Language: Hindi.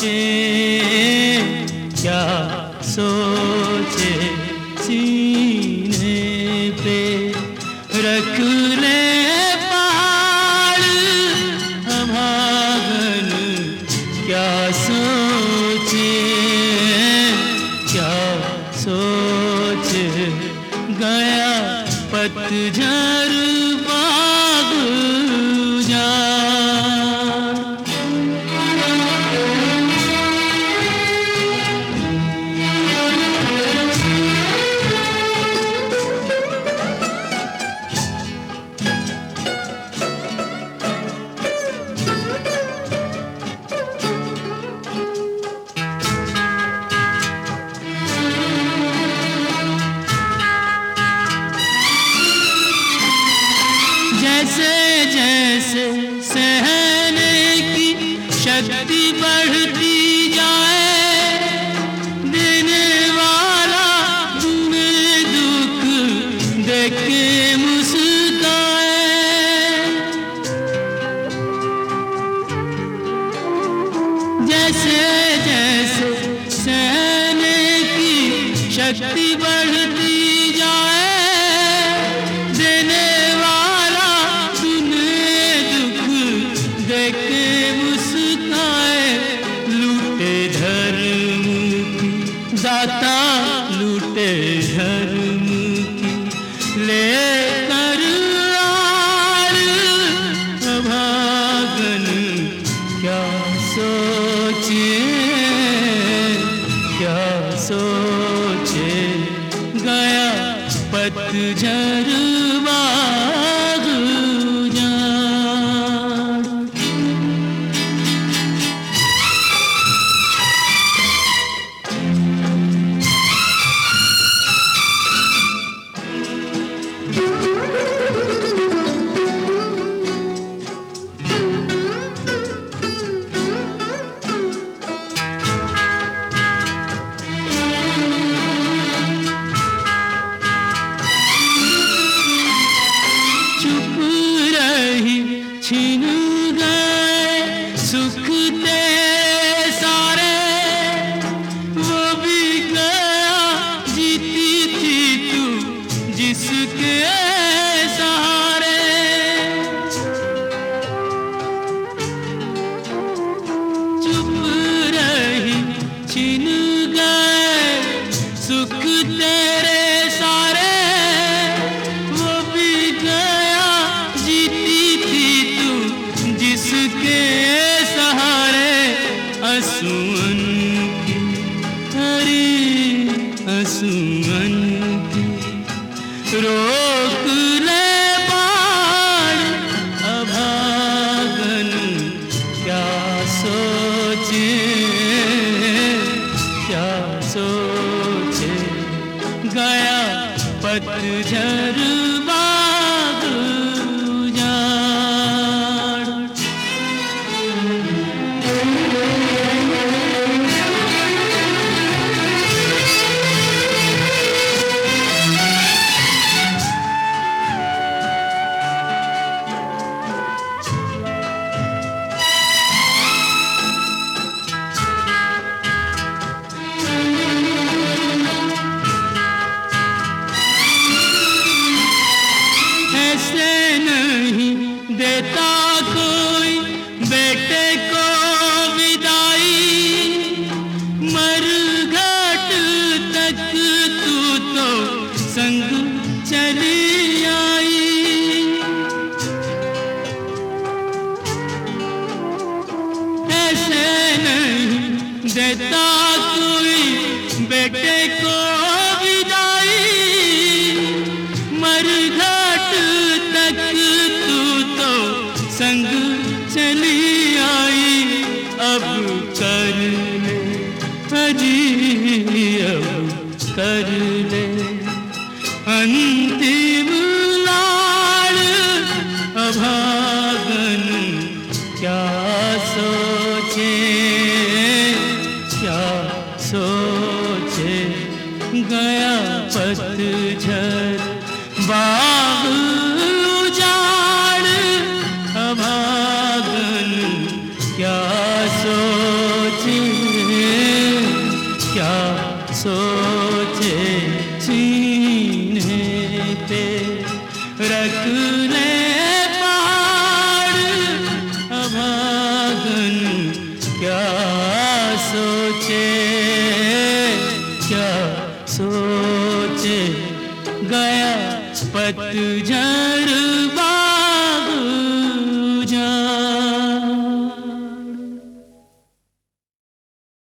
सोचे, क्या सोचे, सीने पे रख ले पहाड़ अभागन, क्या सोचे, क्या सोचे, गया पतझड़ बाग जा। जैसे जैसे सहने की शक्ति बढ़ती जाए, देने वाला तुम्हें दुख देख के मुस्काए। जैसे जैसे सहने की शक्ति बढ़ती जाए, दाता लूटे धर्म की लेकर आड़ अभागन, क्या सोचे, क्या सोचे, गया पतझड़ बाग जा। छिन गए सुख तेरे सारे, वो भी गया जीती थी तू जिसके सहारे। चुप रही छिन गए सुख तेरे सारे, वो भी गया जीती जिसके सहारे। असुअन की हरी असुअन की रोक ले बाण अभागन, क्या सोचे, क्या सोचे, गया पतझड़ बाग जा। ऐसे नहीं देता कोई बेटे को विदाई, मरघट तक तू तो संग चली आई। ऐसे नहीं देता कोई बेटे को विदाई, मरघट तक तू तो संग चली आई। अब कर ले हजी, अब कर ले अंतिम लाड़ अभागन, क्या सोचे, क्या सोचे, गया पतझड़ बाग उजाड़ अभागन, क्या सोचे। बदले पहाड़ अभागन क्या सोचे, क्या सोचे गया पतझड़ बाग उजाड़।